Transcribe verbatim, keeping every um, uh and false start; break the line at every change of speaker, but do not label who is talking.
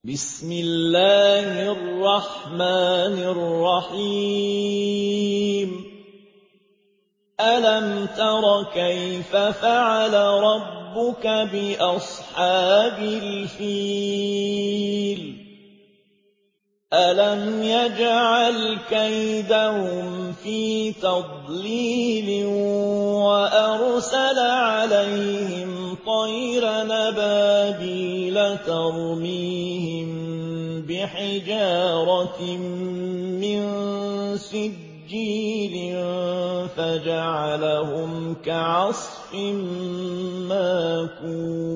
بسم الله الرحمن الرحيم ألم تر كيف فعل ربك بأصحاب الفيل ألم يجعل كيدهم في تضليل وأرسل عليهم طيرا أبابيل ترميهم بحجارة من سجيل فجعلهم كعصف ماكون